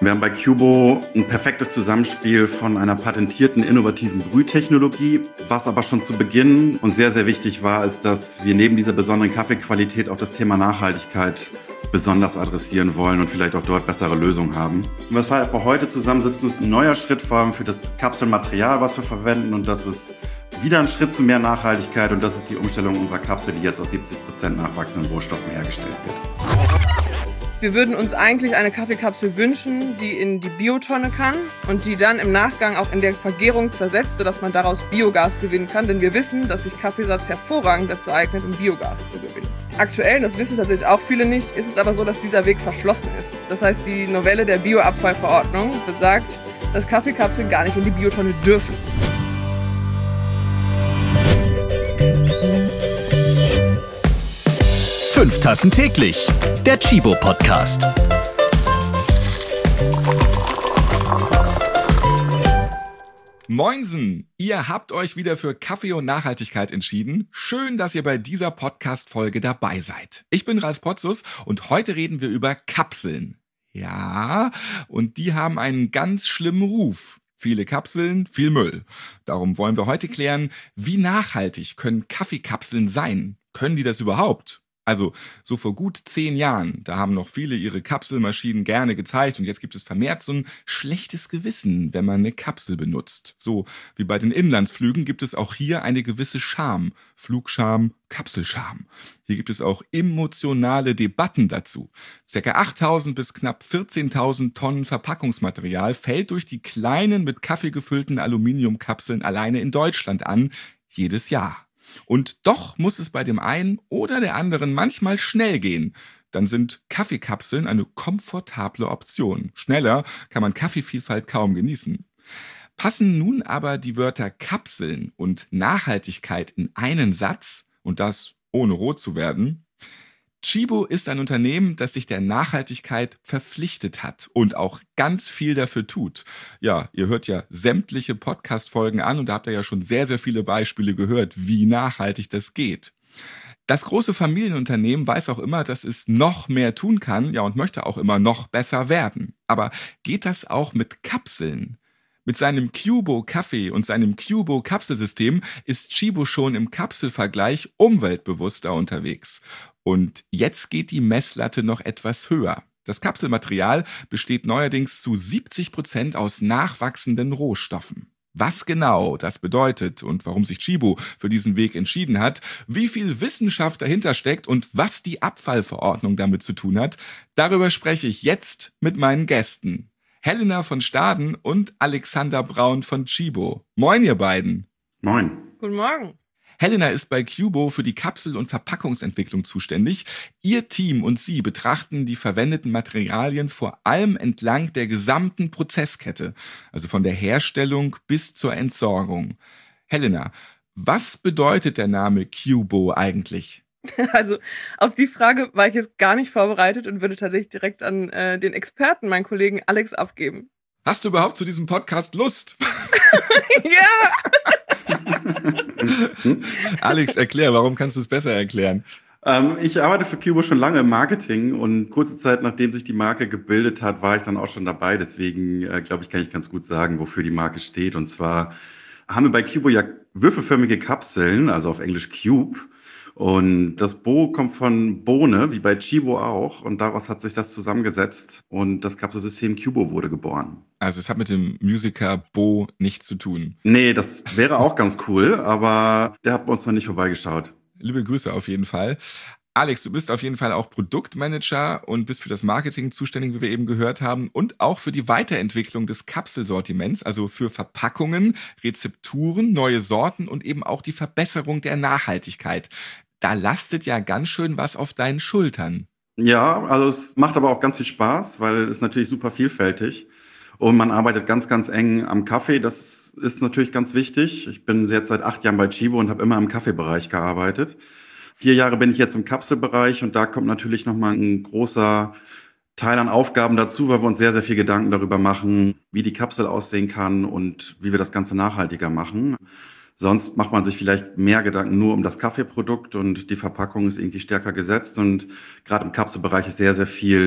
Wir haben bei Cubo ein perfektes Zusammenspiel von einer patentierten, innovativen Brühtechnologie. Was aber schon zu Beginn und sehr, sehr wichtig war, ist, dass wir neben dieser besonderen Kaffeequalität auch das Thema Nachhaltigkeit besonders adressieren wollen und vielleicht auch dort bessere Lösungen haben. Und was wir aber heute zusammensitzen, ist ein neuer Schritt vor allem für das Kapselmaterial, was wir verwenden. Und das ist wieder ein Schritt zu mehr Nachhaltigkeit. Und das ist die Umstellung unserer Kapsel, die jetzt aus 70% nachwachsenden Rohstoffen hergestellt wird. Wir würden uns eigentlich eine Kaffeekapsel wünschen, die in die Biotonne kann und die dann im Nachgang auch in der Vergärung zersetzt, sodass man daraus Biogas gewinnen kann. Denn wir wissen, dass sich Kaffeesatz hervorragend dazu eignet, um Biogas zu gewinnen. Aktuell, das wissen tatsächlich auch viele nicht, ist es aber so, dass dieser Weg verschlossen ist. Das heißt, die Novelle der Bioabfallverordnung besagt, dass Kaffeekapseln gar nicht in die Biotonne dürfen. Fünf Tassen täglich, der Chibo-Podcast. Moinsen! Ihr habt euch wieder für Kaffee und Nachhaltigkeit entschieden. Schön, dass ihr bei dieser Podcast-Folge dabei seid. Ich bin Ralf Potzus und heute reden wir über Kapseln. Ja, und die haben einen ganz schlimmen Ruf. Viele Kapseln, viel Müll. Darum wollen wir heute klären, wie nachhaltig können Kaffeekapseln sein? Können die das überhaupt? Also so vor gut 10 Jahren, da haben noch viele ihre Kapselmaschinen gerne gezeigt und jetzt gibt es vermehrt so ein schlechtes Gewissen, wenn man eine Kapsel benutzt. So wie bei den Inlandsflügen gibt es auch hier eine gewisse Scham. Flugscham, Kapselscham. Hier gibt es auch emotionale Debatten dazu. Circa 8.000 bis knapp 14.000 Tonnen Verpackungsmaterial fällt durch die kleinen mit Kaffee gefüllten Aluminiumkapseln alleine in Deutschland an, jedes Jahr. Und doch muss es bei dem einen oder der anderen manchmal schnell gehen. Dann sind Kaffeekapseln eine komfortable Option. Schneller kann man Kaffeevielfalt kaum genießen. Passen nun aber die Wörter Kapseln und Nachhaltigkeit in einen Satz, und das ohne rot zu werden? Chibo ist ein Unternehmen, das sich der Nachhaltigkeit verpflichtet hat und auch ganz viel dafür tut. Ja, ihr hört ja sämtliche Podcast-Folgen an und da habt ihr ja schon sehr, sehr viele Beispiele gehört, wie nachhaltig das geht. Das große Familienunternehmen weiß auch immer, dass es noch mehr tun kann, ja, und möchte auch immer noch besser werden. Aber geht das auch mit Kapseln? Mit seinem Cubo-Kaffee und seinem Cubo-Kapselsystem ist Chibo schon im Kapselvergleich umweltbewusster unterwegs. Und jetzt geht die Messlatte noch etwas höher. Das Kapselmaterial besteht neuerdings zu 70% aus nachwachsenden Rohstoffen. Was genau das bedeutet und warum sich Chibo für diesen Weg entschieden hat, wie viel Wissenschaft dahinter steckt und was die Abfallverordnung damit zu tun hat, darüber spreche ich jetzt mit meinen Gästen. Helena von Staden und Alexander Braun von Chibo. Moin, ihr beiden. Moin. Guten Morgen. Helena ist bei Cubo für die Kapsel- und Verpackungsentwicklung zuständig. Ihr Team und sie betrachten die verwendeten Materialien vor allem entlang der gesamten Prozesskette, also von der Herstellung bis zur Entsorgung. Helena, was bedeutet der Name Cubo eigentlich? Also auf die Frage war ich jetzt gar nicht vorbereitet und würde tatsächlich direkt an den Experten, meinen Kollegen Alex, abgeben. Hast du überhaupt zu diesem Podcast Lust? Ja! Alex, erklär, warum kannst du es besser erklären? Ich arbeite für Cubo schon lange im Marketing und kurze Zeit nachdem sich die Marke gebildet hat, war ich dann auch schon dabei. Deswegen, glaube ich, kann ich ganz gut sagen, wofür die Marke steht. Und zwar haben wir bei Cubo ja würfelförmige Kapseln, also auf Englisch Cube. Und das Bo kommt von Bohne, wie bei Chibo auch. Und daraus hat sich das zusammengesetzt und das Kapselsystem Cubo wurde geboren. Also es hat mit dem Musiker Bo nichts zu tun. Nee, das wäre auch ganz cool, aber der hat bei uns noch nicht vorbeigeschaut. Liebe Grüße auf jeden Fall. Alex, du bist auf jeden Fall auch Produktmanager und bist für das Marketing zuständig, wie wir eben gehört haben, und auch für die Weiterentwicklung des Kapselsortiments, also für Verpackungen, Rezepturen, neue Sorten und eben auch die Verbesserung der Nachhaltigkeit. Da lastet ja ganz schön was auf deinen Schultern. Ja, also es macht aber auch ganz viel Spaß, weil es natürlich super vielfältig und man arbeitet ganz, ganz eng am Kaffee. Das ist natürlich ganz wichtig. Ich bin jetzt seit 8 Jahren bei Chibo und habe immer im Kaffeebereich gearbeitet. 4 Jahre bin ich jetzt im Kapselbereich und da kommt natürlich nochmal ein großer Teil an Aufgaben dazu, weil wir uns sehr, sehr viel Gedanken darüber machen, wie die Kapsel aussehen kann und wie wir das Ganze nachhaltiger machen. Sonst macht man sich vielleicht mehr Gedanken nur um das Kaffeeprodukt und die Verpackung ist irgendwie stärker gesetzt. Und gerade im Kapselbereich ist sehr, sehr viel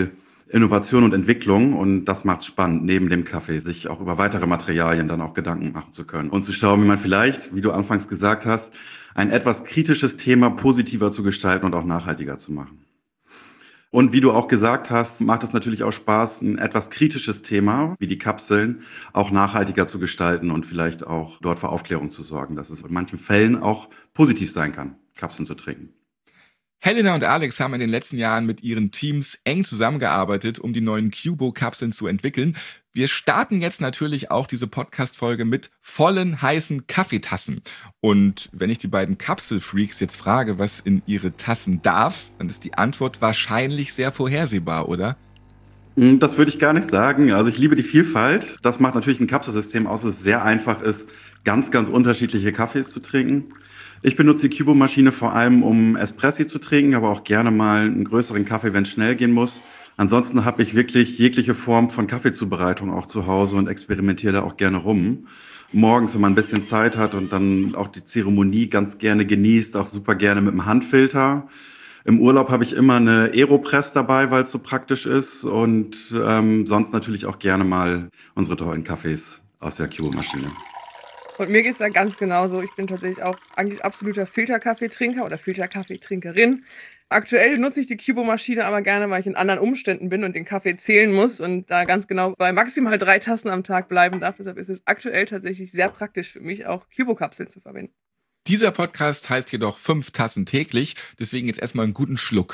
Innovation und Entwicklung und das macht's spannend, neben dem Kaffee sich auch über weitere Materialien dann auch Gedanken machen zu können und zu schauen, wie man vielleicht, wie du anfangs gesagt hast, ein etwas kritisches Thema positiver zu gestalten und auch nachhaltiger zu machen. Und wie du auch gesagt hast, macht es natürlich auch Spaß, ein etwas kritisches Thema wie die Kapseln auch nachhaltiger zu gestalten und vielleicht auch dort für Aufklärung zu sorgen, dass es in manchen Fällen auch positiv sein kann, Kapseln zu trinken. Helena und Alex haben in den letzten Jahren mit ihren Teams eng zusammengearbeitet, um die neuen Cubo-Kapseln zu entwickeln. Wir starten jetzt natürlich auch diese Podcast-Folge mit vollen, heißen Kaffeetassen. Und wenn ich die beiden Kapselfreaks jetzt frage, was in ihre Tassen darf, dann ist die Antwort wahrscheinlich sehr vorhersehbar, oder? Das würde ich gar nicht sagen. Also ich liebe die Vielfalt. Das macht natürlich ein Kapselsystem aus, dass es sehr einfach ist, ganz, ganz unterschiedliche Kaffees zu trinken. Ich benutze die Cubo-Maschine vor allem, um Espressi zu trinken, aber auch gerne mal einen größeren Kaffee, wenn es schnell gehen muss. Ansonsten habe ich wirklich jegliche Form von Kaffeezubereitung auch zu Hause und experimentiere da auch gerne rum. Morgens, wenn man ein bisschen Zeit hat und dann auch die Zeremonie ganz gerne genießt, auch super gerne mit dem Handfilter. Im Urlaub habe ich immer eine Aeropress dabei, weil es so praktisch ist und sonst natürlich auch gerne mal unsere tollen Kaffees aus der Cubo-Maschine. Und mir geht's da ganz genauso. Ich bin tatsächlich auch eigentlich absoluter Filterkaffeetrinker oder Filterkaffeetrinkerin. Aktuell nutze ich die Cubo-Maschine aber gerne, weil ich in anderen Umständen bin und den Kaffee zählen muss und da ganz genau bei maximal 3 Tassen am Tag bleiben darf. Deshalb ist es aktuell tatsächlich sehr praktisch für mich, auch Cubo-Kapseln zu verwenden. Dieser Podcast heißt jedoch 5 Tassen täglich, deswegen jetzt erstmal einen guten Schluck.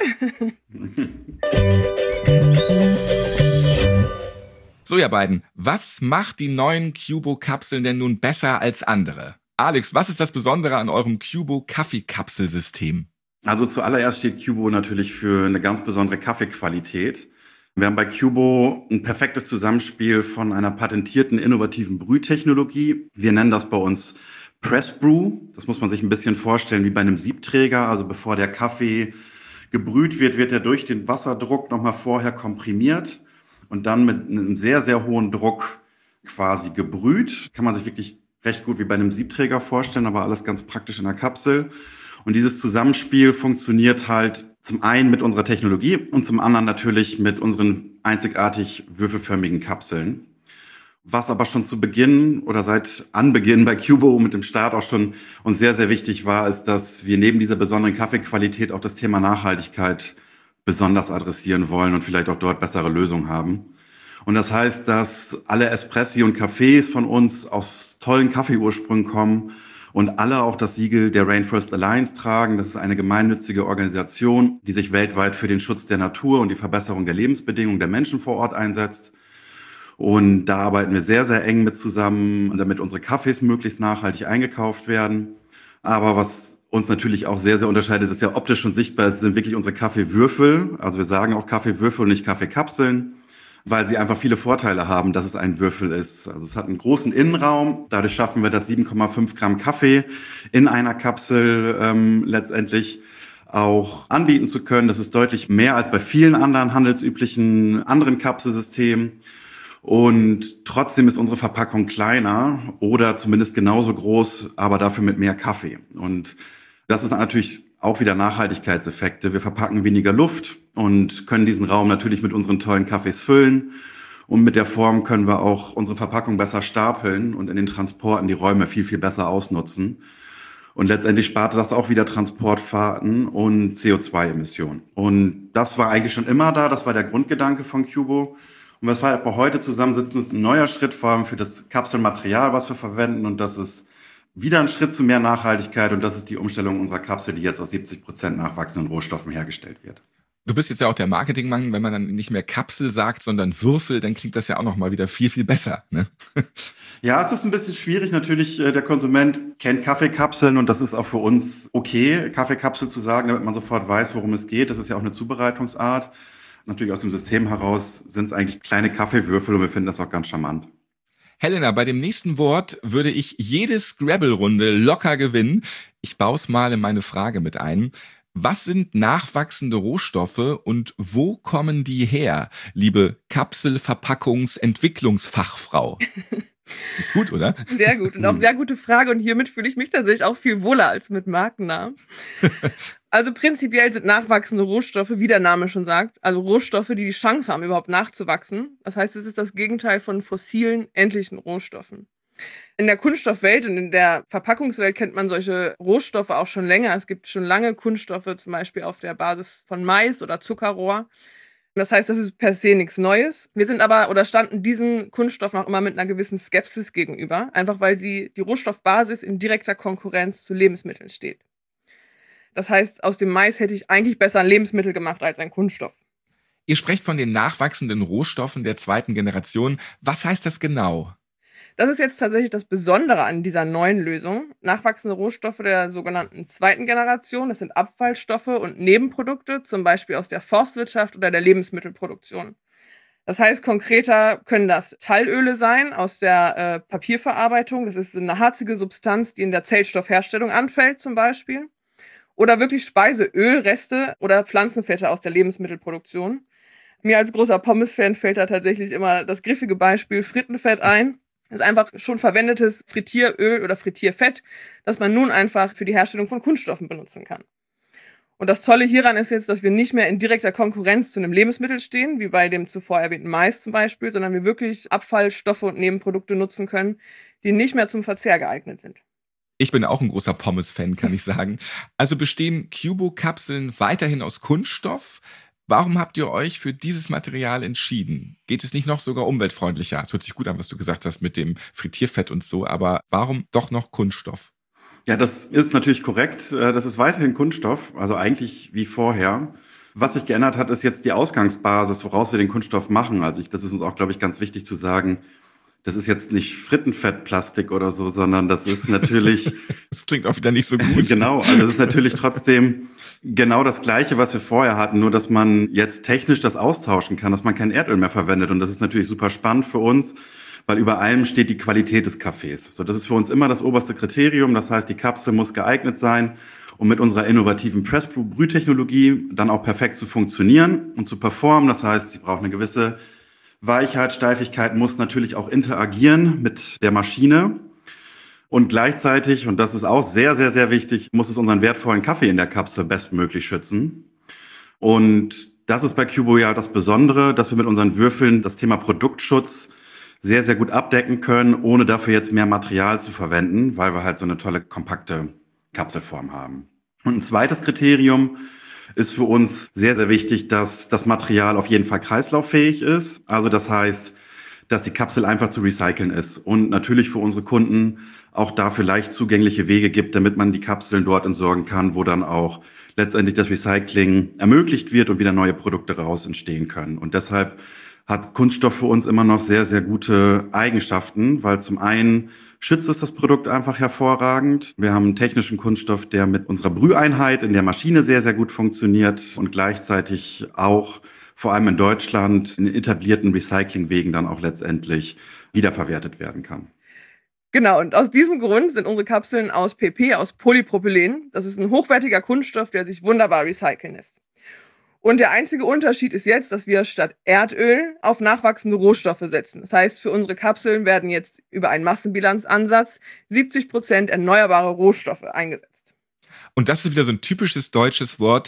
So, ihr beiden, was macht die neuen Cubo-Kapseln denn nun besser als andere? Alex, was ist das Besondere an eurem Cubo-Kaffeekapselsystem? Also zuallererst steht Cubo natürlich für eine ganz besondere Kaffeequalität. Wir haben bei Cubo ein perfektes Zusammenspiel von einer patentierten, innovativen Brühtechnologie. Wir nennen das bei uns Press Brew. Das muss man sich ein bisschen vorstellen wie bei einem Siebträger. Also bevor der Kaffee gebrüht wird, wird er durch den Wasserdruck nochmal vorher komprimiert und dann mit einem sehr, sehr hohen Druck quasi gebrüht. Kann man sich wirklich recht gut wie bei einem Siebträger vorstellen, aber alles ganz praktisch in der Kapsel. Und dieses Zusammenspiel funktioniert halt zum einen mit unserer Technologie und zum anderen natürlich mit unseren einzigartig würfelförmigen Kapseln. Was aber schon zu Beginn oder seit Anbeginn bei Cubo mit dem Start auch schon uns sehr, sehr wichtig war, ist, dass wir neben dieser besonderen Kaffeequalität auch das Thema Nachhaltigkeit besonders adressieren wollen und vielleicht auch dort bessere Lösungen haben. Und das heißt, dass alle Espressi und Cafés von uns aus tollen Kaffeeursprüngen kommen und alle auch das Siegel der Rainforest Alliance tragen. Das ist eine gemeinnützige Organisation, die sich weltweit für den Schutz der Natur und die Verbesserung der Lebensbedingungen der Menschen vor Ort einsetzt. Und da arbeiten wir sehr, sehr eng mit zusammen, damit unsere Kaffees möglichst nachhaltig eingekauft werden. Aber was uns natürlich auch sehr, sehr unterscheidet, ist ja optisch und sichtbar, es sind wirklich unsere Kaffeewürfel. Also wir sagen auch Kaffeewürfel und nicht Kaffeekapseln, weil sie einfach viele Vorteile haben, dass es ein Würfel ist. Also es hat einen großen Innenraum. Dadurch schaffen wir das 7,5 Gramm Kaffee in einer Kapsel letztendlich auch anbieten zu können. Das ist deutlich mehr als bei vielen anderen handelsüblichen anderen Kapselsystemen. Und trotzdem ist unsere Verpackung kleiner oder zumindest genauso groß, aber dafür mit mehr Kaffee. Und das ist natürlich auch wieder Nachhaltigkeitseffekte. Wir verpacken weniger Luft und können diesen Raum natürlich mit unseren tollen Kaffees füllen. Und mit der Form können wir auch unsere Verpackung besser stapeln und in den Transporten die Räume viel, viel besser ausnutzen. Und letztendlich spart das auch wieder Transportfahrten und CO2-Emissionen. Und das war eigentlich schon immer da. Das war der Grundgedanke von Cubo. Und was wir heute zusammensitzen, ist ein neuer Schritt vor allem für das Kapselmaterial, was wir verwenden. Und das ist wieder ein Schritt zu mehr Nachhaltigkeit. Und das ist die Umstellung unserer Kapsel, die jetzt aus 70% nachwachsenden Rohstoffen hergestellt wird. Du bist jetzt ja auch der Marketingmann. Wenn man dann nicht mehr Kapsel sagt, sondern Würfel, dann klingt das ja auch noch mal wieder viel, viel besser, ne? Ja, es ist ein bisschen schwierig. Natürlich, der Konsument kennt Kaffeekapseln und das ist auch für uns okay, Kaffeekapsel zu sagen, damit man sofort weiß, worum es geht. Das ist ja auch eine Zubereitungsart. Natürlich aus dem System heraus sind es eigentlich kleine Kaffeewürfel und wir finden das auch ganz charmant. Helena, bei dem nächsten Wort würde ich jede Scrabble-Runde locker gewinnen. Ich baue es mal in meine Frage mit ein. Was sind nachwachsende Rohstoffe und wo kommen die her, liebe Kapselverpackungsentwicklungsfachfrau? Ist gut, oder? Sehr gut und auch sehr gute Frage und hiermit fühle ich mich tatsächlich auch viel wohler als mit Markennamen. Also prinzipiell sind nachwachsende Rohstoffe, wie der Name schon sagt, also Rohstoffe, die die Chance haben, überhaupt nachzuwachsen. Das heißt, es ist das Gegenteil von fossilen, endlichen Rohstoffen. In der Kunststoffwelt und in der Verpackungswelt kennt man solche Rohstoffe auch schon länger. Es gibt schon lange Kunststoffe, zum Beispiel auf der Basis von Mais oder Zuckerrohr. Das heißt, das ist per se nichts Neues. Wir sind aber oder standen diesen Kunststoffen auch immer mit einer gewissen Skepsis gegenüber, einfach weil die Rohstoffbasis in direkter Konkurrenz zu Lebensmitteln steht. Das heißt, aus dem Mais hätte ich eigentlich besser ein Lebensmittel gemacht als ein Kunststoff. Ihr sprecht von den nachwachsenden Rohstoffen der zweiten Generation. Was heißt das genau? Das ist jetzt tatsächlich das Besondere an dieser neuen Lösung. Nachwachsende Rohstoffe der sogenannten zweiten Generation, das sind Abfallstoffe und Nebenprodukte, zum Beispiel aus der Forstwirtschaft oder der Lebensmittelproduktion. Das heißt, konkreter können das Tallöle sein aus der Papierverarbeitung. Das ist eine harzige Substanz, die in der Zellstoffherstellung anfällt zum Beispiel. Oder wirklich Speiseölreste oder Pflanzenfette aus der Lebensmittelproduktion. Mir als großer Pommes-Fan fällt da tatsächlich immer das griffige Beispiel Frittenfett ein. Das ist einfach schon verwendetes Frittieröl oder Frittierfett, das man nun einfach für die Herstellung von Kunststoffen benutzen kann. Und das Tolle hieran ist jetzt, dass wir nicht mehr in direkter Konkurrenz zu einem Lebensmittel stehen, wie bei dem zuvor erwähnten Mais zum Beispiel, sondern wir wirklich Abfallstoffe und Nebenprodukte nutzen können, die nicht mehr zum Verzehr geeignet sind. Ich bin auch ein großer Pommes-Fan, kann ich sagen. Also bestehen Cubo-Kapseln weiterhin aus Kunststoff? Warum habt ihr euch für dieses Material entschieden? Geht es nicht noch sogar umweltfreundlicher? Es hört sich gut an, was du gesagt hast mit dem Frittierfett und so, aber warum doch noch Kunststoff? Ja, das ist natürlich korrekt. Das ist weiterhin Kunststoff, also eigentlich wie vorher. Was sich geändert hat, ist jetzt die Ausgangsbasis, woraus wir den Kunststoff machen. Also das ist uns auch, glaube ich, ganz wichtig zu sagen. Das ist jetzt nicht Frittenfettplastik oder so, sondern das ist natürlich... Das klingt auch wieder nicht so gut. Genau, also das ist natürlich trotzdem genau das Gleiche, was wir vorher hatten, nur dass man jetzt technisch das austauschen kann, dass man kein Erdöl mehr verwendet. Und das ist natürlich super spannend für uns, weil über allem steht die Qualität des Kaffees. So, das ist für uns immer das oberste Kriterium. Das heißt, die Kapsel muss geeignet sein, um mit unserer innovativen Pressbrühtechnologie dann auch perfekt zu funktionieren und zu performen. Das heißt, sie braucht eine gewisse Weichheit, Steifigkeit, muss natürlich auch interagieren mit der Maschine. Und gleichzeitig, und das ist auch sehr, sehr, sehr wichtig, muss es unseren wertvollen Kaffee in der Kapsel bestmöglich schützen. Und das ist bei Cubo ja das Besondere, dass wir mit unseren Würfeln das Thema Produktschutz sehr, sehr gut abdecken können, ohne dafür jetzt mehr Material zu verwenden, weil wir halt so eine tolle, kompakte Kapselform haben. Und ein zweites Kriterium ist für uns sehr, sehr wichtig, dass das Material auf jeden Fall kreislauffähig ist. Also das heißt, dass die Kapsel einfach zu recyceln ist und natürlich für unsere Kunden auch dafür leicht zugängliche Wege gibt, damit man die Kapseln dort entsorgen kann, wo dann auch letztendlich das Recycling ermöglicht wird und wieder neue Produkte raus entstehen können. Und deshalb hat Kunststoff für uns immer noch sehr, sehr gute Eigenschaften, weil zum einen schützt es das Produkt einfach hervorragend. Wir haben einen technischen Kunststoff, der mit unserer Brüheinheit in der Maschine sehr, sehr gut funktioniert und gleichzeitig auch vor allem in Deutschland in etablierten Recyclingwegen dann auch letztendlich wiederverwertet werden kann. Genau, und aus diesem Grund sind unsere Kapseln aus PP, aus Polypropylen. Das ist ein hochwertiger Kunststoff, der sich wunderbar recyceln lässt. Und der einzige Unterschied ist jetzt, dass wir statt Erdöl auf nachwachsende Rohstoffe setzen. Das heißt, für unsere Kapseln werden jetzt über einen Massenbilanzansatz 70% erneuerbare Rohstoffe eingesetzt. Und das ist wieder so ein typisches deutsches Wort,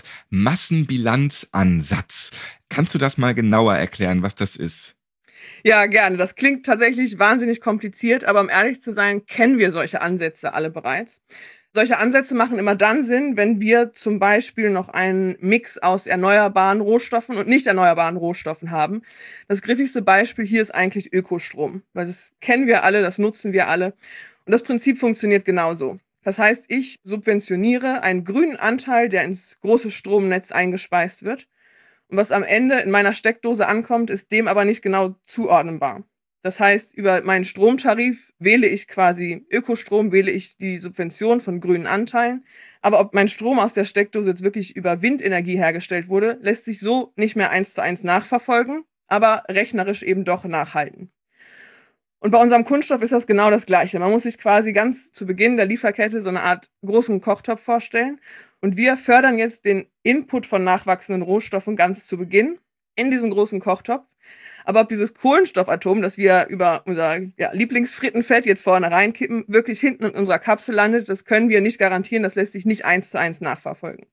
Massenbilanzansatz. Kannst du das mal genauer erklären, was das ist? Ja, gerne. Das klingt tatsächlich wahnsinnig kompliziert, aber um ehrlich zu sein, kennen wir solche Ansätze alle bereits. Solche Ansätze machen immer dann Sinn, wenn wir zum Beispiel noch einen Mix aus erneuerbaren Rohstoffen und nicht erneuerbaren Rohstoffen haben. Das griffigste Beispiel hier ist eigentlich Ökostrom, weil das kennen wir alle, das nutzen wir alle. Und das Prinzip funktioniert genauso. Das heißt, ich subventioniere einen grünen Anteil, der ins große Stromnetz eingespeist wird. Und was am Ende in meiner Steckdose ankommt, ist dem aber nicht genau zuordnenbar. Das heißt, über meinen Stromtarif wähle ich quasi Ökostrom, wähle ich die Subvention von grünen Anteilen. Aber ob mein Strom aus der Steckdose jetzt wirklich über Windenergie hergestellt wurde, lässt sich so nicht mehr 1:1 nachverfolgen, aber rechnerisch eben doch nachhalten. Und bei unserem Kunststoff ist das genau das Gleiche. Man muss sich quasi ganz zu Beginn der Lieferkette so eine Art großen Kochtopf vorstellen. Und wir fördern jetzt den Input von nachwachsenden Rohstoffen ganz zu Beginn in diesem großen Kochtopf. Aber ob dieses Kohlenstoffatom, das wir über unser Lieblingsfrittenfett jetzt vorne reinkippen, wirklich hinten in unserer Kapsel landet, das können wir nicht garantieren. Das lässt sich nicht 1:1 nachverfolgen.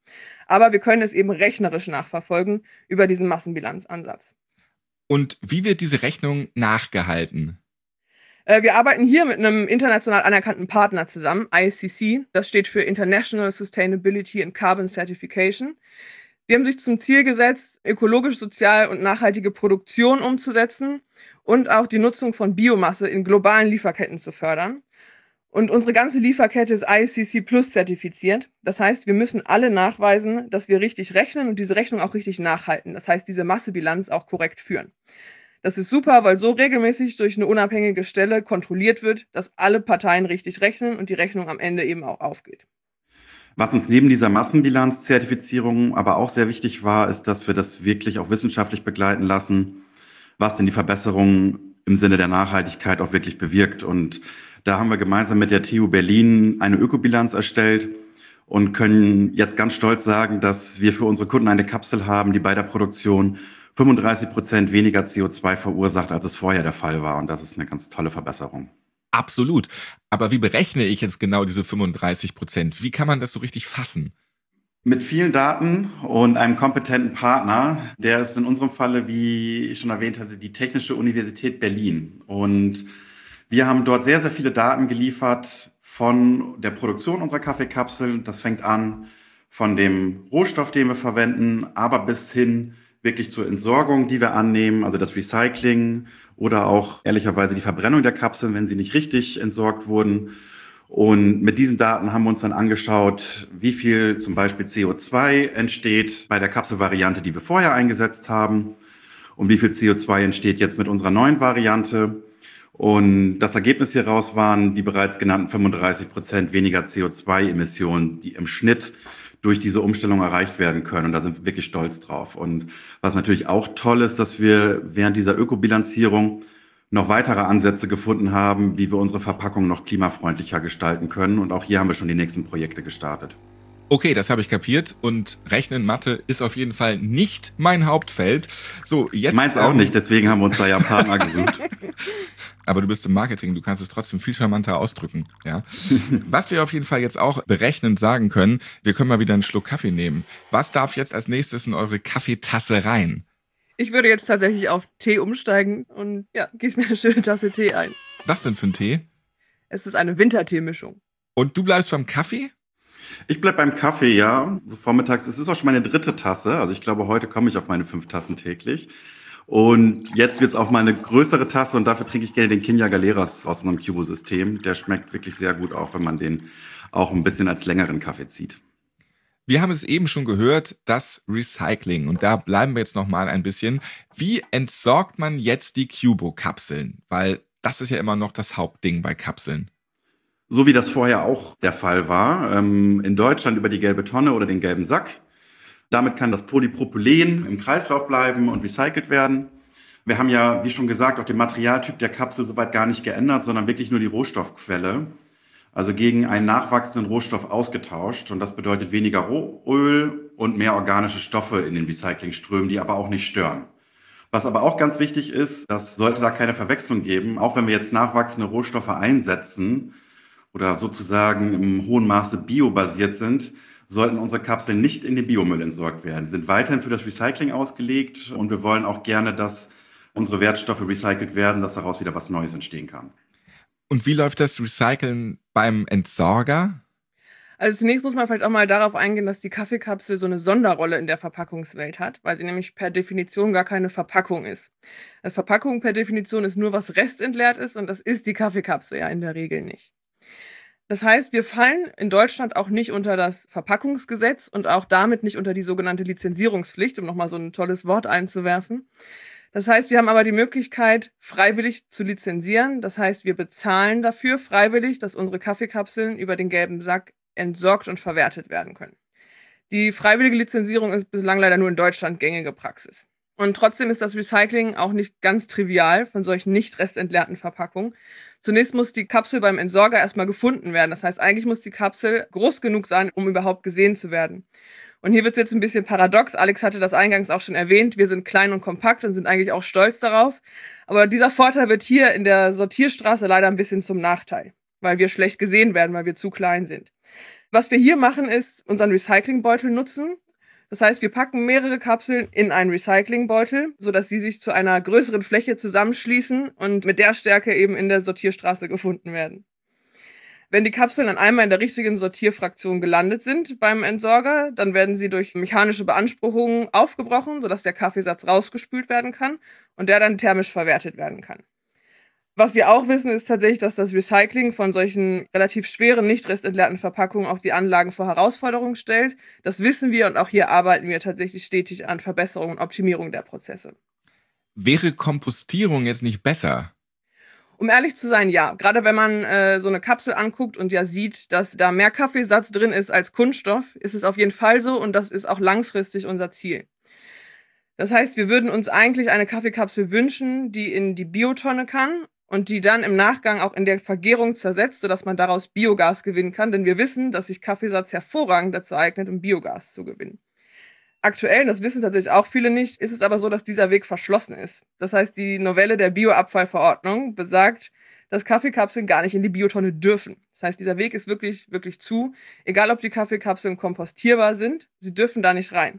Aber wir können es eben rechnerisch nachverfolgen über diesen Massenbilanzansatz. Und wie wird diese Rechnung nachgehalten? Wir arbeiten hier mit einem international anerkannten Partner zusammen, ISCC. Das steht für International Sustainability and Carbon Certification. Die haben sich zum Ziel gesetzt, ökologisch, sozial und nachhaltige Produktion umzusetzen und auch die Nutzung von Biomasse in globalen Lieferketten zu fördern. Und unsere ganze Lieferkette ist ISCC Plus zertifiziert. Das heißt, wir müssen alle nachweisen, dass wir richtig rechnen und diese Rechnung auch richtig nachhalten. Das heißt, diese Massebilanz auch korrekt führen. Das ist super, weil so regelmäßig durch eine unabhängige Stelle kontrolliert wird, dass alle Parteien richtig rechnen und die Rechnung am Ende eben auch aufgeht. Was uns neben dieser Massenbilanzzertifizierung aber auch sehr wichtig war, ist, dass wir das wirklich auch wissenschaftlich begleiten lassen, was denn die Verbesserung im Sinne der Nachhaltigkeit auch wirklich bewirkt. Und da haben wir gemeinsam mit der TU Berlin eine Ökobilanz erstellt und können jetzt ganz stolz sagen, dass wir für unsere Kunden eine Kapsel haben, die bei der Produktion 35% weniger CO2 verursacht, als es vorher der Fall war. Und das ist eine ganz tolle Verbesserung. Absolut. Aber wie berechne ich jetzt genau diese 35%? Wie kann man das so richtig fassen? Mit vielen Daten und einem kompetenten Partner, der ist in unserem Falle, wie ich schon erwähnt hatte, die Technische Universität Berlin. Und wir haben dort sehr, sehr viele Daten geliefert von der Produktion unserer Kaffeekapseln. Das fängt an von dem Rohstoff, den wir verwenden, aber bis hin wirklich zur Entsorgung, die wir annehmen, also das Recycling oder auch ehrlicherweise die Verbrennung der Kapseln, wenn sie nicht richtig entsorgt wurden. Und mit diesen Daten haben wir uns dann angeschaut, wie viel zum Beispiel CO2 entsteht bei der Kapselvariante, die wir vorher eingesetzt haben, und wie viel CO2 entsteht jetzt mit unserer neuen Variante. Und das Ergebnis hieraus waren die bereits genannten 35% weniger CO2-Emissionen, die im Schnitt durch diese Umstellung erreicht werden können. Und da sind wir wirklich stolz drauf. Und was natürlich auch toll ist, dass wir während dieser Ökobilanzierung noch weitere Ansätze gefunden haben, wie wir unsere Verpackung noch klimafreundlicher gestalten können. Und auch hier haben wir schon die nächsten Projekte gestartet. Okay, das habe ich kapiert. Und Rechnen, Mathe ist auf jeden Fall nicht mein Hauptfeld. So, jetzt. Meins auch nicht, deswegen haben wir uns da ja einen Partner gesucht. Aber du bist im Marketing, du kannst es trotzdem viel charmanter ausdrücken. Ja? Was wir auf jeden Fall jetzt auch berechnend sagen können, wir können mal wieder einen Schluck Kaffee nehmen. Was darf jetzt als nächstes in eure Kaffeetasse rein? Ich würde jetzt tatsächlich auf Tee umsteigen und ja, gieß mir eine schöne Tasse Tee ein. Was denn für ein Tee? Es ist eine Winterteemischung. Und du bleibst beim Kaffee? Ich bleib beim Kaffee, ja. So vormittags, es ist auch schon meine 3. Tasse. Also ich glaube, heute komme ich auf meine 5 Tassen täglich. Und jetzt wird's auch mal eine größere Tasse und dafür trinke ich gerne den Kinja Galeras aus unserem Cubo-System. Der schmeckt wirklich sehr gut, auch wenn man den auch ein bisschen als längeren Kaffee zieht. Wir haben es eben schon gehört, das Recycling. Und da bleiben wir jetzt noch mal ein bisschen. Wie entsorgt man jetzt die Cubo-Kapseln? Weil das ist ja immer noch das Hauptding bei Kapseln. So wie das vorher auch der Fall war. In Deutschland über die gelbe Tonne oder den gelben Sack. Damit kann das Polypropylen im Kreislauf bleiben und recycelt werden. Wir haben ja, wie schon gesagt, auch den Materialtyp der Kapsel soweit gar nicht geändert, sondern wirklich nur die Rohstoffquelle. Also gegen einen nachwachsenden Rohstoff ausgetauscht. Und das bedeutet weniger Rohöl und mehr organische Stoffe in den Recyclingströmen, die aber auch nicht stören. Was aber auch ganz wichtig ist, das sollte da keine Verwechslung geben, auch wenn wir jetzt nachwachsende Rohstoffe einsetzen oder sozusagen im hohen Maße biobasiert sind, sollten unsere Kapseln nicht in den Biomüll entsorgt werden. Sie sind weiterhin für das Recycling ausgelegt und wir wollen auch gerne, dass unsere Wertstoffe recycelt werden, dass daraus wieder was Neues entstehen kann. Und wie läuft das Recyceln beim Entsorger? Also zunächst muss man vielleicht auch mal darauf eingehen, dass die Kaffeekapsel so eine Sonderrolle in der Verpackungswelt hat, weil sie nämlich per Definition gar keine Verpackung ist. Also Verpackung per Definition ist nur, was restentleert ist und das ist die Kaffeekapsel ja in der Regel nicht. Das heißt, wir fallen in Deutschland auch nicht unter das Verpackungsgesetz und auch damit nicht unter die sogenannte Lizenzierungspflicht, um nochmal so ein tolles Wort einzuwerfen. Das heißt, wir haben aber die Möglichkeit, freiwillig zu lizenzieren. Das heißt, wir bezahlen dafür freiwillig, dass unsere Kaffeekapseln über den gelben Sack entsorgt und verwertet werden können. Die freiwillige Lizenzierung ist bislang leider nur in Deutschland gängige Praxis. Und trotzdem ist das Recycling auch nicht ganz trivial von solchen nicht restentleerten Verpackungen. Zunächst muss die Kapsel beim Entsorger erstmal gefunden werden. Das heißt, eigentlich muss die Kapsel groß genug sein, um überhaupt gesehen zu werden. Und hier wird es jetzt ein bisschen paradox. Alex hatte das eingangs auch schon erwähnt. Wir sind klein und kompakt und sind eigentlich auch stolz darauf. Aber dieser Vorteil wird hier in der Sortierstraße leider ein bisschen zum Nachteil, weil wir schlecht gesehen werden, weil wir zu klein sind. Was wir hier machen, ist unseren Recyclingbeutel nutzen. Das heißt, wir packen mehrere Kapseln in einen Recyclingbeutel, sodass sie sich zu einer größeren Fläche zusammenschließen und mit der Stärke eben in der Sortierstraße gefunden werden. Wenn die Kapseln dann einmal in der richtigen Sortierfraktion gelandet sind beim Entsorger, dann werden sie durch mechanische Beanspruchungen aufgebrochen, sodass der Kaffeesatz rausgespült werden kann und der dann thermisch verwertet werden kann. Was wir auch wissen, ist tatsächlich, dass das Recycling von solchen relativ schweren, nicht restentleerten Verpackungen auch die Anlagen vor Herausforderungen stellt. Das wissen wir und auch hier arbeiten wir tatsächlich stetig an Verbesserung und Optimierung der Prozesse. Wäre Kompostierung jetzt nicht besser? Um ehrlich zu sein, ja. Gerade wenn man so eine Kapsel anguckt und ja sieht, dass da mehr Kaffeesatz drin ist als Kunststoff, ist es auf jeden Fall so und das ist auch langfristig unser Ziel. Das heißt, wir würden uns eigentlich eine Kaffeekapsel wünschen, die in die Biotonne kann und die dann im Nachgang auch in der Vergärung zersetzt, sodass man daraus Biogas gewinnen kann, denn wir wissen, dass sich Kaffeesatz hervorragend dazu eignet, um Biogas zu gewinnen. Aktuell, das wissen tatsächlich auch viele nicht, ist es aber so, dass dieser Weg verschlossen ist. Das heißt, die Novelle der Bioabfallverordnung besagt, dass Kaffeekapseln gar nicht in die Biotonne dürfen. Das heißt, dieser Weg ist wirklich, wirklich zu. Egal, ob die Kaffeekapseln kompostierbar sind, sie dürfen da nicht rein.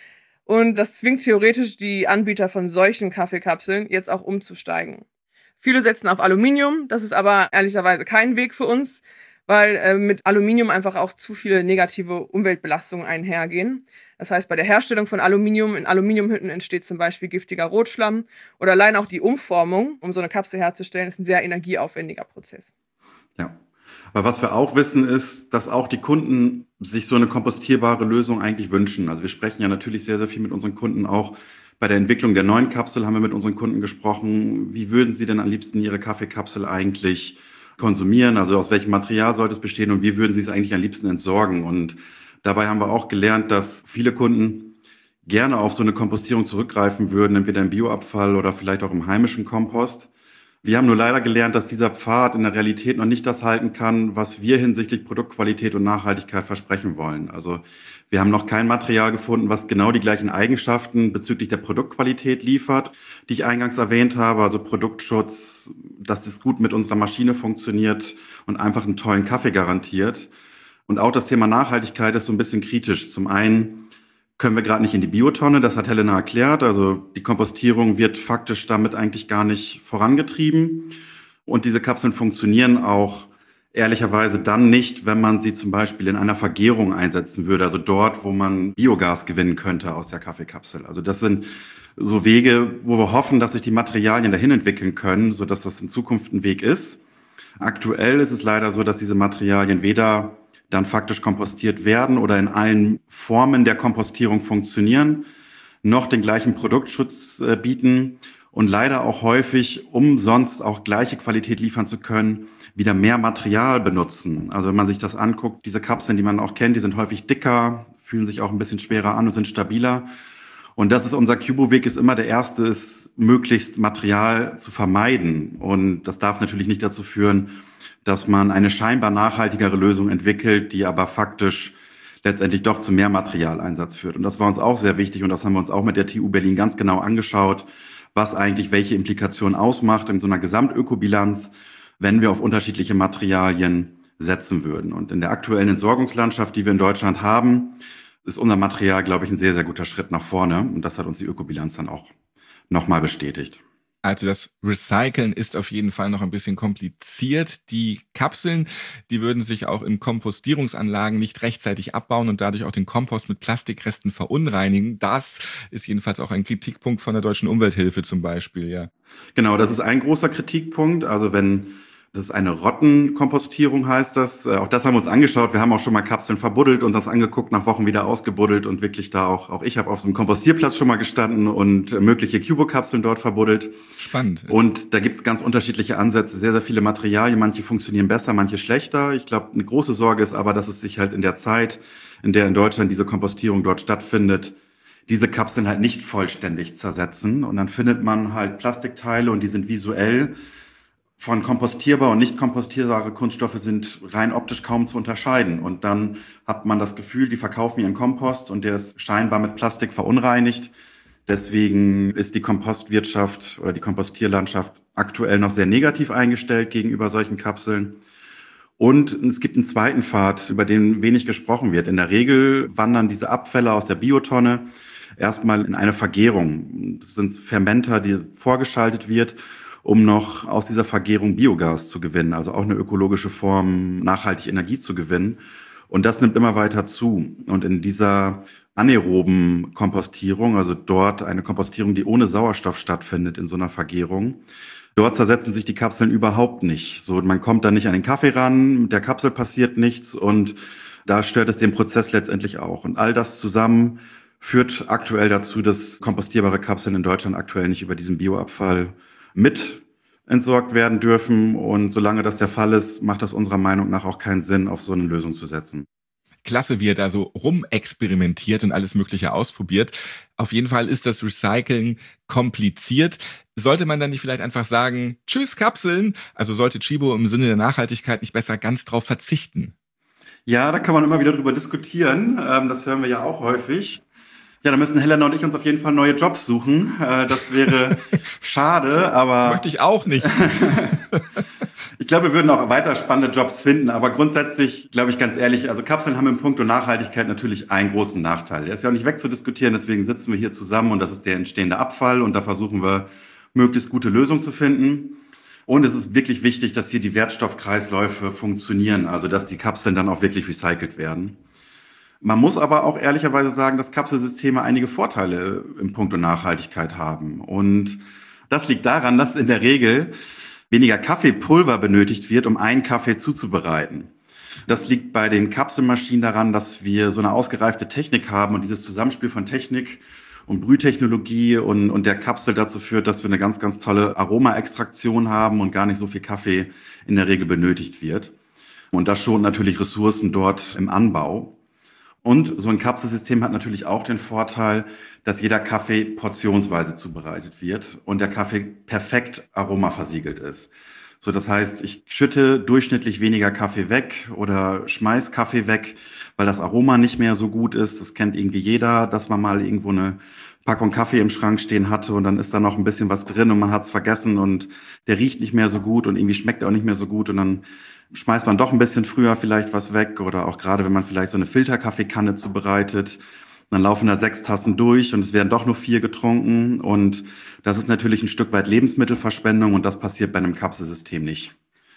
Und das zwingt theoretisch die Anbieter von solchen Kaffeekapseln jetzt auch umzusteigen. Viele setzen auf Aluminium, das ist aber ehrlicherweise kein Weg für uns, weil mit Aluminium einfach auch zu viele negative Umweltbelastungen einhergehen. Das heißt, bei der Herstellung von Aluminium in Aluminiumhütten entsteht zum Beispiel giftiger Rotschlamm oder allein auch die Umformung, um so eine Kapsel herzustellen, ist ein sehr energieaufwendiger Prozess. Ja, aber was wir auch wissen ist, dass auch die Kunden sich so eine kompostierbare Lösung eigentlich wünschen. Also wir sprechen ja natürlich sehr, sehr viel mit unseren Kunden auch. Bei der Entwicklung der neuen Kapsel haben wir mit unseren Kunden gesprochen. Wie würden sie denn am liebsten ihre Kaffeekapsel eigentlich konsumieren? Also aus welchem Material sollte es bestehen und wie würden sie es eigentlich am liebsten entsorgen? Und dabei haben wir auch gelernt, dass viele Kunden gerne auf so eine Kompostierung zurückgreifen würden, entweder im Bioabfall oder vielleicht auch im heimischen Kompost. Wir haben nur leider gelernt, dass dieser Pfad in der Realität noch nicht das halten kann, was wir hinsichtlich Produktqualität und Nachhaltigkeit versprechen wollen. Also wir haben noch kein Material gefunden, was genau die gleichen Eigenschaften bezüglich der Produktqualität liefert, die ich eingangs erwähnt habe. Also Produktschutz, dass es gut mit unserer Maschine funktioniert und einfach einen tollen Kaffee garantiert. Und auch das Thema Nachhaltigkeit ist so ein bisschen kritisch. Zum einen können wir gerade nicht in die Biotonne, das hat Helena erklärt. Also die Kompostierung wird faktisch damit eigentlich gar nicht vorangetrieben. Und diese Kapseln funktionieren auch ehrlicherweise dann nicht, wenn man sie zum Beispiel in einer Vergärung einsetzen würde. Also dort, wo man Biogas gewinnen könnte aus der Kaffeekapsel. Also das sind so Wege, wo wir hoffen, dass sich die Materialien dahin entwickeln können, sodass das in Zukunft ein Weg ist. Aktuell ist es leider so, dass diese Materialien weder dann faktisch kompostiert werden oder in allen Formen der Kompostierung funktionieren, noch den gleichen Produktschutz bieten und leider auch häufig, um sonst auch gleiche Qualität liefern zu können, wieder mehr Material benutzen. Also wenn man sich das anguckt, diese Kapseln, die man auch kennt, die sind häufig dicker, fühlen sich auch ein bisschen schwerer an und sind stabiler. Und das ist unser Cubo-Weg, ist immer der erste, ist möglichst Material zu vermeiden. Und das darf natürlich nicht dazu führen, dass man eine scheinbar nachhaltigere Lösung entwickelt, die aber faktisch letztendlich doch zu mehr Materialeinsatz führt. Und das war uns auch sehr wichtig und das haben wir uns auch mit der TU Berlin ganz genau angeschaut, was eigentlich welche Implikationen ausmacht in so einer Gesamtökobilanz, wenn wir auf unterschiedliche Materialien setzen würden. Und in der aktuellen Entsorgungslandschaft, die wir in Deutschland haben, ist unser Material, glaube ich, ein sehr, sehr guter Schritt nach vorne. Und das hat uns die Ökobilanz dann auch nochmal bestätigt. Also das Recyceln ist auf jeden Fall noch ein bisschen kompliziert. Die Kapseln, die würden sich auch in Kompostierungsanlagen nicht rechtzeitig abbauen und dadurch auch den Kompost mit Plastikresten verunreinigen. Das ist jedenfalls auch ein Kritikpunkt von der Deutschen Umwelthilfe zum Beispiel, ja. Genau, das ist ein großer Kritikpunkt. Also das ist eine Rottenkompostierung, heißt das. Auch das haben wir uns angeschaut. Wir haben auch schon mal Kapseln verbuddelt und das angeguckt, nach Wochen wieder ausgebuddelt und wirklich da auch ich habe auf so einem Kompostierplatz schon mal gestanden und mögliche Cubo-Kapseln dort verbuddelt. Spannend. Und da gibt es ganz unterschiedliche Ansätze, sehr, sehr viele Materialien. Manche funktionieren besser, manche schlechter. Ich glaube, eine große Sorge ist aber, dass es sich halt in der Zeit, in der in Deutschland diese Kompostierung dort stattfindet, diese Kapseln halt nicht vollständig zersetzen. Und dann findet man halt Plastikteile und die sind visuell von kompostierbar und nicht kompostierbare Kunststoffe sind rein optisch kaum zu unterscheiden. Und dann hat man das Gefühl, die verkaufen ihren Kompost und der ist scheinbar mit Plastik verunreinigt. Deswegen ist die Kompostwirtschaft oder die Kompostierlandschaft aktuell noch sehr negativ eingestellt gegenüber solchen Kapseln. Und es gibt einen zweiten Pfad, über den wenig gesprochen wird. In der Regel wandern diese Abfälle aus der Biotonne erstmal in eine Vergärung. Das sind Fermenter, die vorgeschaltet wird, um noch aus dieser Vergärung Biogas zu gewinnen, also auch eine ökologische Form, nachhaltig Energie zu gewinnen. Und das nimmt immer weiter zu. Und in dieser anaeroben Kompostierung, also dort eine Kompostierung, die ohne Sauerstoff stattfindet in so einer Vergärung, dort zersetzen sich die Kapseln überhaupt nicht. So, man kommt da nicht an den Kaffee ran, mit der Kapsel passiert nichts und da stört es den Prozess letztendlich auch. Und all das zusammen führt aktuell dazu, dass kompostierbare Kapseln in Deutschland aktuell nicht über diesen Bioabfall mit entsorgt werden dürfen. Und solange das der Fall ist, macht das unserer Meinung nach auch keinen Sinn, auf so eine Lösung zu setzen. Klasse, wie er da so rumexperimentiert und alles Mögliche ausprobiert. Auf jeden Fall ist das Recyceln kompliziert. Sollte man dann nicht vielleicht einfach sagen, tschüss Kapseln? Also sollte Tchibo im Sinne der Nachhaltigkeit nicht besser ganz drauf verzichten? Ja, da kann man immer wieder drüber diskutieren. Das hören wir ja auch häufig. Ja, da müssen Helena und ich uns auf jeden Fall neue Jobs suchen. Das wäre schade, aber... Das möchte ich auch nicht. Ich glaube, wir würden auch weiter spannende Jobs finden, aber grundsätzlich, glaube ich ganz ehrlich, also Kapseln haben im Punkt Nachhaltigkeit natürlich einen großen Nachteil. Der ist ja auch nicht wegzudiskutieren, deswegen sitzen wir hier zusammen und das ist der entstehende Abfall und da versuchen wir, möglichst gute Lösungen zu finden. Und es ist wirklich wichtig, dass hier die Wertstoffkreisläufe funktionieren, also dass die Kapseln dann auch wirklich recycelt werden. Man muss aber auch ehrlicherweise sagen, dass Kapselsysteme einige Vorteile im Punkt Nachhaltigkeit haben. Und das liegt daran, dass in der Regel weniger Kaffeepulver benötigt wird, um einen Kaffee zuzubereiten. Das liegt bei den Kapselmaschinen daran, dass wir so eine ausgereifte Technik haben und dieses Zusammenspiel von Technik und Brühtechnologie und der Kapsel dazu führt, dass wir eine ganz, ganz tolle Aromaextraktion haben und gar nicht so viel Kaffee in der Regel benötigt wird. Und das schont natürlich Ressourcen dort im Anbau. Und so ein Kapselsystem hat natürlich auch den Vorteil, dass jeder Kaffee portionsweise zubereitet wird und der Kaffee perfekt aromaversiegelt ist. So, das heißt, ich schütte durchschnittlich weniger Kaffee weg oder schmeiß Kaffee weg, weil das Aroma nicht mehr so gut ist. Das kennt irgendwie jeder, dass man mal irgendwo eine Packung Kaffee im Schrank stehen hatte und dann ist da noch ein bisschen was drin und man hat es vergessen und der riecht nicht mehr so gut und irgendwie schmeckt er auch nicht mehr so gut und dann schmeißt man doch ein bisschen früher vielleicht was weg oder auch gerade, wenn man vielleicht so eine Filterkaffeekanne zubereitet, dann laufen da 6 Tassen durch und es werden doch nur 4 getrunken und das ist natürlich ein Stück weit Lebensmittelverschwendung und das passiert bei einem Kapselsystem nicht.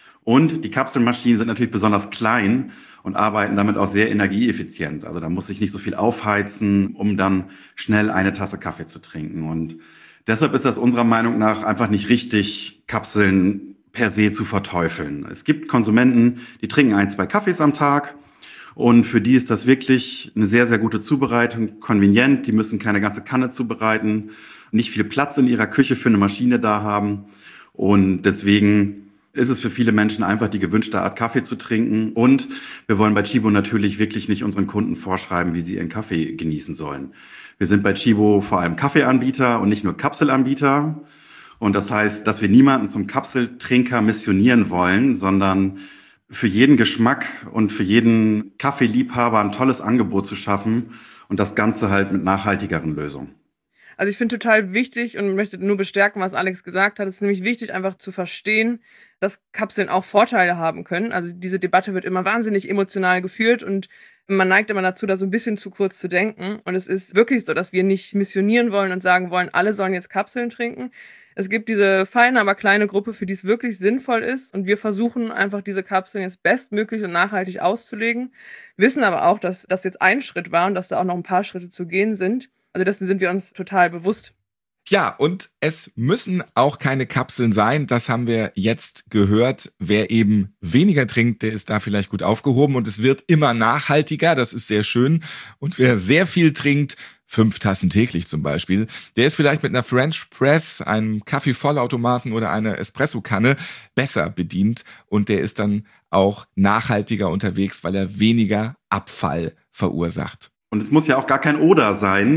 Und die Kapselmaschinen sind natürlich besonders klein und arbeiten damit auch sehr energieeffizient. Also da muss ich nicht so viel aufheizen, um dann schnell eine Tasse Kaffee zu trinken. Und deshalb ist das unserer Meinung nach einfach nicht richtig, Kapseln per se zu verteufeln. Es gibt Konsumenten, die trinken 1, 2 Kaffees am Tag und für die ist das wirklich eine sehr, sehr gute Zubereitung, konvenient. Die müssen keine ganze Kanne zubereiten, nicht viel Platz in ihrer Küche für eine Maschine da haben und deswegen ist es für viele Menschen einfach die gewünschte Art Kaffee zu trinken und wir wollen bei Tchibo natürlich wirklich nicht unseren Kunden vorschreiben, wie sie ihren Kaffee genießen sollen. Wir sind bei Tchibo vor allem Kaffeeanbieter und nicht nur Kapselanbieter. Und das heißt, dass wir niemanden zum Kapseltrinker missionieren wollen, sondern für jeden Geschmack und für jeden Kaffeeliebhaber ein tolles Angebot zu schaffen und das Ganze halt mit nachhaltigeren Lösungen. Also ich finde total wichtig und möchte nur bestärken, was Alex gesagt hat. Es ist nämlich wichtig, einfach zu verstehen, dass Kapseln auch Vorteile haben können. Also diese Debatte wird immer wahnsinnig emotional geführt und man neigt immer dazu, da so ein bisschen zu kurz zu denken. Und es ist wirklich so, dass wir nicht missionieren wollen und sagen wollen, alle sollen jetzt Kapseln trinken. Es gibt diese feine, aber kleine Gruppe, für die es wirklich sinnvoll ist. Und wir versuchen einfach, diese Kapseln jetzt bestmöglich und nachhaltig auszulegen. Wissen aber auch, dass das jetzt ein Schritt war und dass da auch noch ein paar Schritte zu gehen sind. Also dessen sind wir uns total bewusst. Ja, und es müssen auch keine Kapseln sein. Das haben wir jetzt gehört. Wer eben weniger trinkt, der ist da vielleicht gut aufgehoben. Und es wird immer nachhaltiger. Das ist sehr schön. Und wer sehr viel trinkt, 5 Tassen täglich zum Beispiel, der ist vielleicht mit einer French Press, einem Kaffeevollautomaten oder einer Espressokanne besser bedient. Und der ist dann auch nachhaltiger unterwegs, weil er weniger Abfall verursacht. Und es muss ja auch gar kein Oder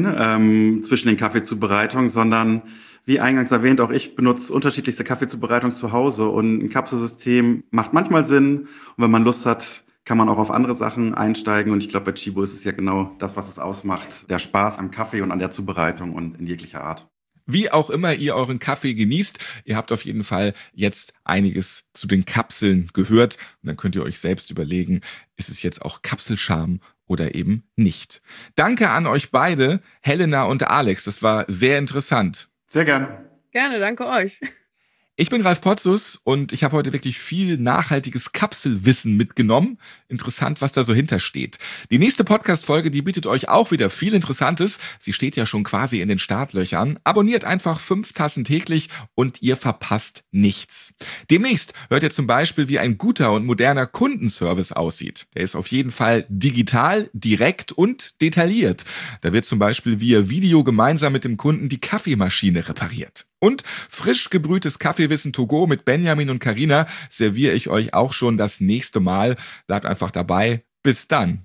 sein zwischen den Kaffeezubereitungen, sondern wie eingangs erwähnt, auch ich benutze unterschiedlichste Kaffeezubereitungen zu Hause und ein Kapselsystem macht manchmal Sinn und wenn man Lust hat, kann man auch auf andere Sachen einsteigen und ich glaube, bei Tchibo ist es ja genau das, was es ausmacht, der Spaß am Kaffee und an der Zubereitung und in jeglicher Art. Wie auch immer ihr euren Kaffee genießt, ihr habt auf jeden Fall jetzt einiges zu den Kapseln gehört. Und dann könnt ihr euch selbst überlegen, ist es jetzt auch Kapselscham oder eben nicht. Danke an euch beide, Helena und Alex. Das war sehr interessant. Sehr gerne. Gerne, danke euch. Ich bin Ralf Potzus und ich habe heute wirklich viel nachhaltiges Kapselwissen mitgenommen. Interessant, was da so hintersteht. Die nächste Podcast-Folge, die bietet euch auch wieder viel Interessantes. Sie steht ja schon quasi in den Startlöchern. Abonniert einfach 5 Tassen täglich und ihr verpasst nichts. Demnächst hört ihr zum Beispiel, wie ein guter und moderner Kundenservice aussieht. Der ist auf jeden Fall digital, direkt und detailliert. Da wird zum Beispiel via Video gemeinsam mit dem Kunden die Kaffeemaschine repariert. Und frisch gebrühtes Kaffeewissen to go mit Benjamin und Carina serviere ich euch auch schon das nächste Mal. Bleibt einfach dabei. Bis dann.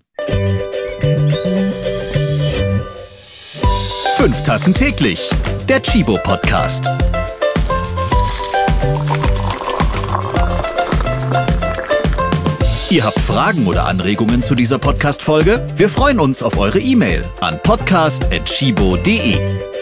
5 Tassen täglich. Der Chibo Podcast. Ihr habt Fragen oder Anregungen zu dieser Podcast-Folge? Wir freuen uns auf eure E-Mail an podcast@chibo.de.